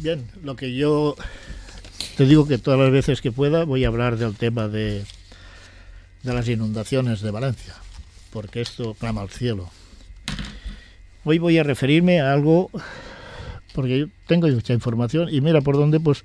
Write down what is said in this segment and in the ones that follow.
Bien, lo que yo te digo que todas las veces que pueda voy a hablar del tema de las inundaciones de Valencia, porque esto clama al cielo. Hoy voy a referirme a algo, porque yo tengo mucha información y mira por dónde, pues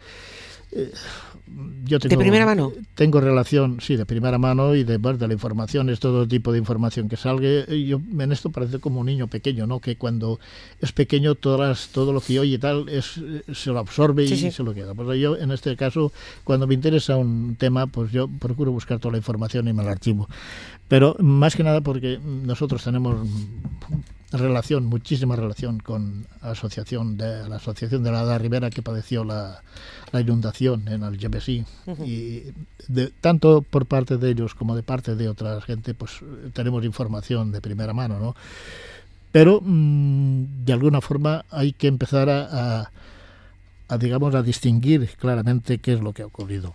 yo tengo... ¿De primera mano? Tengo relación, sí, de primera mano y de la información, es todo tipo de información que salga. Yo en esto parece como un niño pequeño, ¿no? Que cuando es pequeño todo lo que oye y tal se lo absorbe y se lo queda. Pues yo en este caso, cuando me interesa un tema, pues yo procuro buscar toda la información y me la archivo. Pero más que nada porque nosotros tenemos muchísima relación con la asociación de la Ribera que padeció la inundación en el Algemesí. Y tanto por parte de ellos como de parte de otra gente, pues tenemos información de primera mano, ¿no? Pero de alguna forma hay que empezar a distinguir claramente qué es lo que ha ocurrido.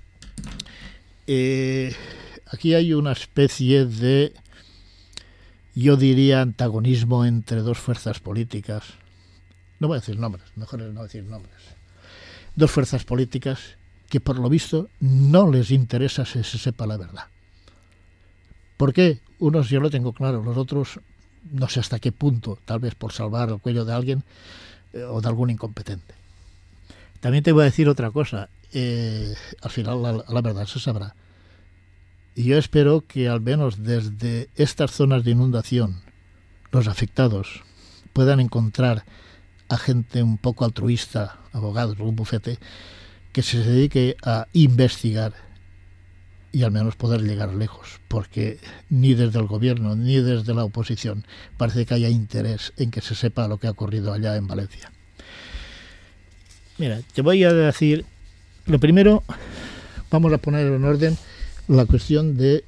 Aquí hay una especie de, yo diría, antagonismo entre dos fuerzas políticas. No voy a decir nombres, mejor es no decir nombres. Dos fuerzas políticas que por lo visto no les interesa que se sepa la verdad. ¿Por qué? Unos yo lo tengo claro, los otros no sé hasta qué punto, tal vez por salvar el cuello de alguien o de algún incompetente. También te voy a decir otra cosa, al final la verdad se sabrá. Y yo espero que al menos desde estas zonas de inundación los afectados puedan encontrar a gente un poco altruista, abogados o un bufete, que se dedique a investigar y al menos poder llegar lejos, porque ni desde el gobierno ni desde la oposición parece que haya interés en que se sepa lo que ha ocurrido allá en Valencia. Mira, te voy a decir, lo primero, vamos a poner en orden la cuestión de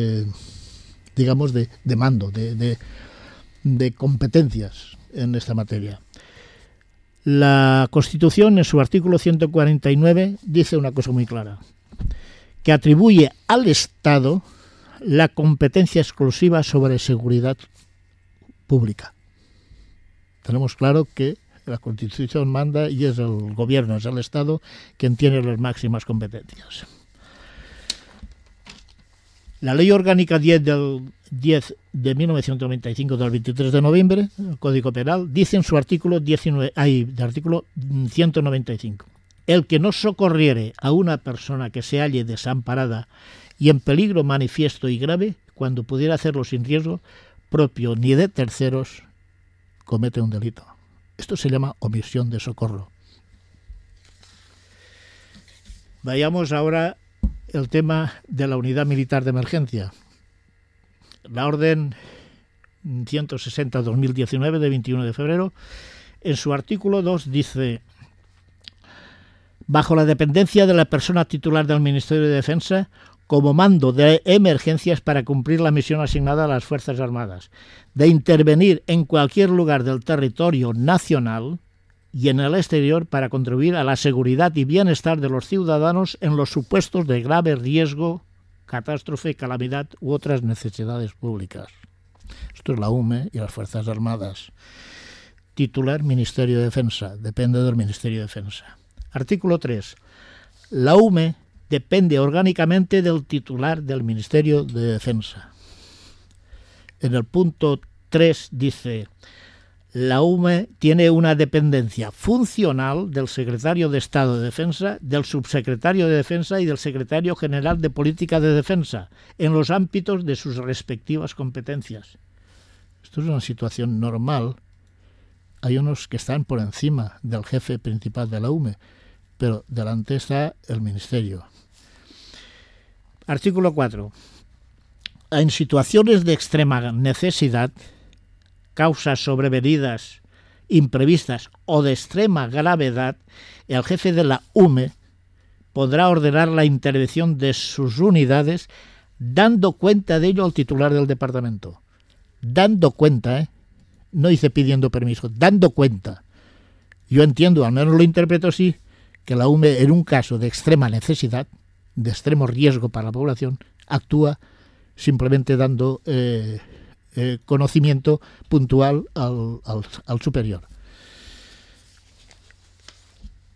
mando, de competencias en esta materia. La Constitución, en su artículo 149, dice una cosa muy clara, que atribuye al Estado la competencia exclusiva sobre seguridad pública. Tenemos claro que la Constitución manda y es el gobierno, es el Estado quien tiene las máximas competencias. La Ley Orgánica 10 de 1995 del 23 de noviembre, el Código Penal, dice en su artículo 195: el que no socorriere a una persona que se halle desamparada y en peligro manifiesto y grave, cuando pudiera hacerlo sin riesgo propio ni de terceros, comete un delito. Esto se llama omisión de socorro. Vayamos ahora el tema de la Unidad Militar de Emergencia. La Orden 160-2019 de 21 de febrero, en su artículo 2 dice: bajo la dependencia de la persona titular del Ministerio de Defensa, como mando de emergencias para cumplir la misión asignada a las Fuerzas Armadas, de intervenir en cualquier lugar del territorio nacional y en el exterior para contribuir a la seguridad y bienestar de los ciudadanos en los supuestos de grave riesgo, catástrofe, calamidad u otras necesidades públicas. Esto es la UME y las Fuerzas Armadas. Titular, Ministerio de Defensa, depende del Ministerio de Defensa. Artículo 3. La UME depende orgánicamente del titular del Ministerio de Defensa. En el punto 3 dice: la UME tiene una dependencia funcional del Secretario de Estado de Defensa, del Subsecretario de Defensa y del Secretario General de Política de Defensa, en los ámbitos de sus respectivas competencias. Esto es una situación normal. Hay unos que están por encima del jefe principal de la UME, pero delante está el Ministerio. Artículo 4. En situaciones de extrema necesidad, causas sobrevenidas, imprevistas o de extrema gravedad, el jefe de la UME podrá ordenar la intervención de sus unidades dando cuenta de ello al titular del departamento. Dando cuenta, no dice pidiendo permiso, dando cuenta. Yo entiendo, al menos lo interpreto así, que la UME en un caso de extrema necesidad, de extremo riesgo para la población, actúa simplemente dando conocimiento puntual al superior.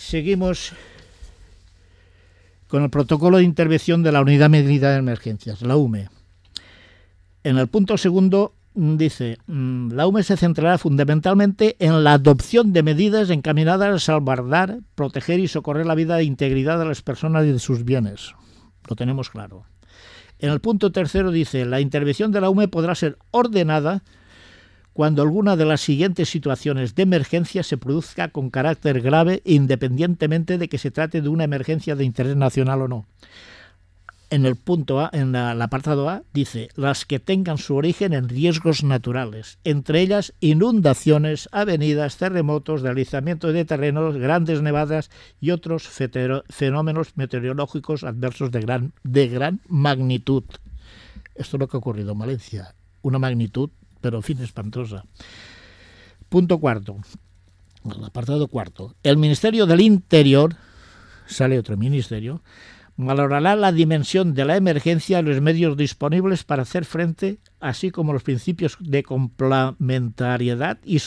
Seguimos con el protocolo de intervención de la Unidad Medida de Emergencias, la UME. En el punto segundo dice, la UME se centrará fundamentalmente en la adopción de medidas encaminadas a salvaguardar, proteger y socorrer la vida e integridad de las personas y de sus bienes. Lo tenemos claro. En el punto tercero dice, la intervención de la UME podrá ser ordenada cuando alguna de las siguientes situaciones de emergencia se produzca con carácter grave, independientemente de que se trate de una emergencia de interés nacional o no. En el punto A, en el apartado A, dice las que tengan su origen en riesgos naturales, entre ellas inundaciones, avenidas, terremotos, deslizamientos de terrenos, grandes nevadas y otros fenómenos meteorológicos adversos de gran magnitud. Esto es lo que ha ocurrido en Valencia, una magnitud, pero en fin, espantosa. Punto cuarto, el apartado cuarto. El Ministerio del Interior, sale otro ministerio, valorará la dimensión de la emergencia y los medios disponibles para hacer frente, así como los principios de complementariedad y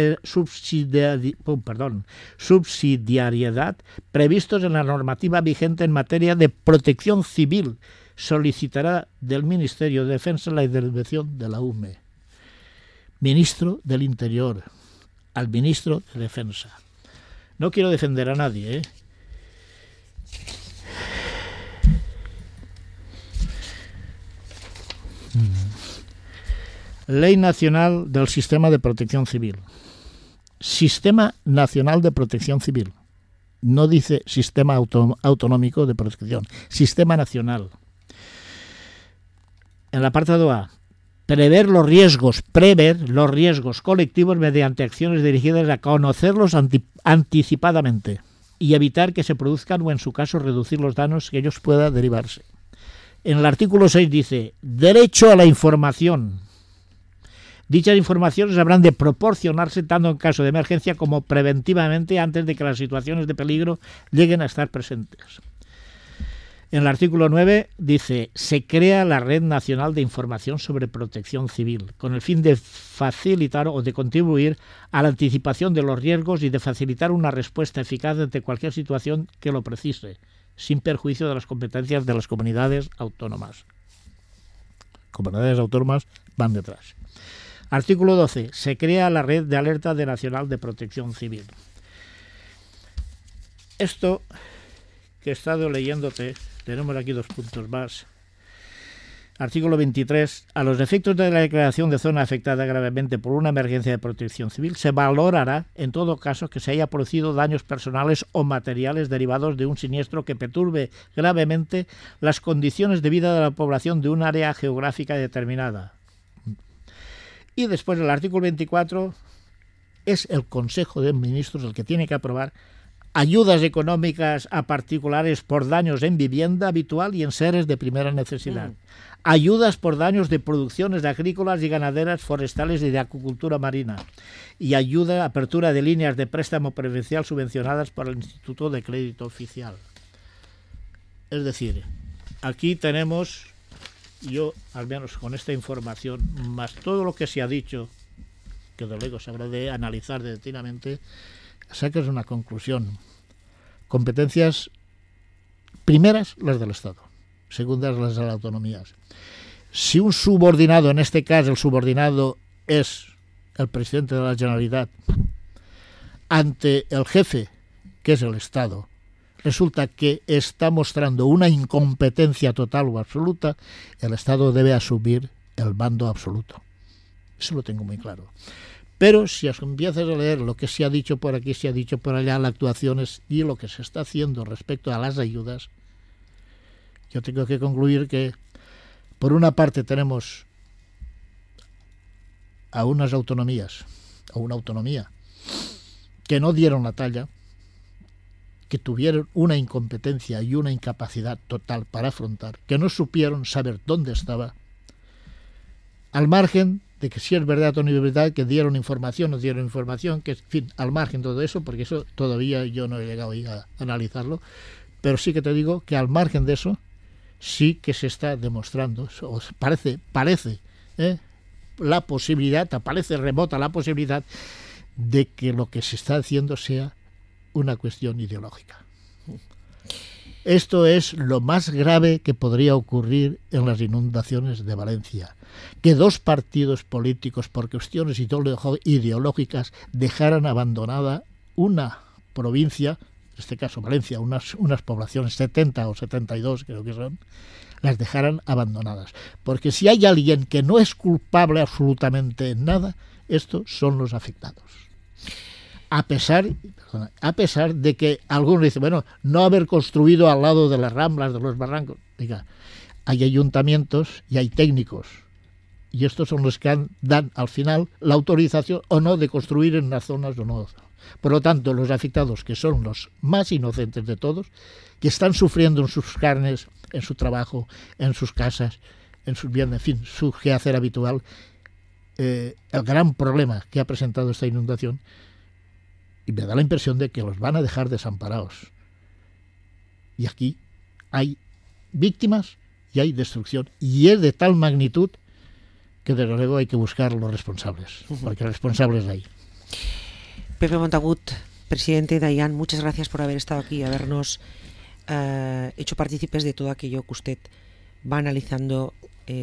subsidiariedad previstos en la normativa vigente en materia de protección civil. Solicitará del Ministerio de Defensa la intervención de la UME. Ministro del Interior, al Ministro de Defensa. No quiero defender a nadie, ¿eh? Ley Nacional del Sistema de Protección Civil. Sistema Nacional de Protección Civil. No dice Sistema Autonómico de Protección. Sistema Nacional. En el apartado A, prever los riesgos colectivos mediante acciones dirigidas a conocerlos anticipadamente y evitar que se produzcan o, en su caso, reducir los daños que ellos puedan derivarse. En el artículo 6 dice, derecho a la información. Dichas informaciones habrán de proporcionarse tanto en caso de emergencia como preventivamente antes de que las situaciones de peligro lleguen a estar presentes. En el artículo 9 dice, se crea la Red Nacional de Información sobre Protección Civil, con el fin de facilitar o de contribuir a la anticipación de los riesgos y de facilitar una respuesta eficaz ante cualquier situación que lo precise, sin perjuicio de las competencias de las comunidades autónomas. Comunidades autónomas van detrás. Artículo 12. Se crea la Red de Alerta Nacional de Protección Civil. Esto que he estado leyéndote, tenemos aquí 2 puntos más. Artículo 23. A los efectos de la declaración de zona afectada gravemente por una emergencia de protección civil, se valorará en todo caso que se haya producido daños personales o materiales derivados de un siniestro que perturbe gravemente las condiciones de vida de la población de un área geográfica determinada. Y después el artículo 24 es el Consejo de Ministros el que tiene que aprobar ayudas económicas a particulares por daños en vivienda habitual y en seres de primera necesidad. Ayudas por daños de producciones agrícolas y ganaderas, forestales y de acuicultura marina. Y ayuda, apertura de líneas de préstamo preferencial subvencionadas por el Instituto de Crédito Oficial. Es decir, aquí tenemos, yo al menos con esta información, más todo lo que se ha dicho, que de luego se habrá de analizar detenidamente, sacas una conclusión. Competencias primeras las del Estado, segundas las de las autonomías. Si un subordinado, en este caso el subordinado es el presidente de la Generalitat, ante el jefe, que es el Estado, resulta que está mostrando una incompetencia total o absoluta, el Estado debe asumir el mando absoluto. Eso lo tengo muy claro. Pero si empiezas a leer lo que se ha dicho por aquí, se ha dicho por allá, las actuaciones y lo que se está haciendo respecto a las ayudas, yo tengo que concluir que, por una parte, tenemos a unas autonomías, o una autonomía, que no dieron la talla, que tuvieron una incompetencia y una incapacidad total para afrontar, que no supieron saber dónde estaba, al margen de que si es verdad o no es verdad, que dieron información o no dieron información, que, en fin, al margen de todo eso, porque eso todavía yo no he llegado a analizarlo, pero sí que te digo que al margen de eso, sí que se está demostrando, o parece la posibilidad, parece remota la posibilidad de que lo que se está haciendo sea una cuestión ideológica. Esto es lo más grave que podría ocurrir en las inundaciones de Valencia, que dos partidos políticos por cuestiones ideológicas dejaran abandonada una provincia, en este caso Valencia, unas poblaciones 70 o 72 creo que son, las dejaran abandonadas. Porque si hay alguien que no es culpable absolutamente en nada, estos son los afectados. A pesar de que algunos dicen, bueno, no haber construido al lado de las ramblas, de los barrancos. Diga, hay ayuntamientos y hay técnicos, y estos son los que dan al final la autorización o no de construir en las zonas o no. Por lo tanto, los afectados, que son los más inocentes de todos, que están sufriendo en sus carnes, en su trabajo, en sus casas, en sus bienes, en fin, su quehacer habitual, el gran problema que ha presentado esta inundación, y me da la impresión de que los van a dejar desamparados. Y aquí hay víctimas y hay destrucción, y es de tal magnitud que desde luego hay que buscar los responsables, porque responsables hay. Pepe Montagut, presidente de AIAN, muchas gracias por haber estado aquí y habernos hecho partícipes de todo aquello que usted va analizando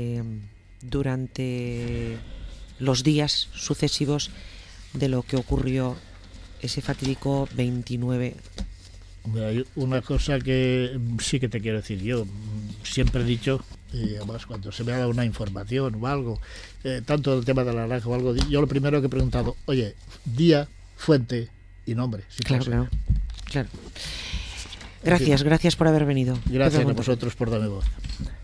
durante los días sucesivos de lo que ocurrió ese fatídico 29. Hay una cosa que sí que te quiero decir. Yo siempre he dicho, y además cuando se me ha dado una información o algo, tanto del tema de la naranja o algo, yo lo primero que he preguntado, oye, día, fuente y nombre. Si claro. Gracias por haber venido. Gracias a vosotros por darme voz.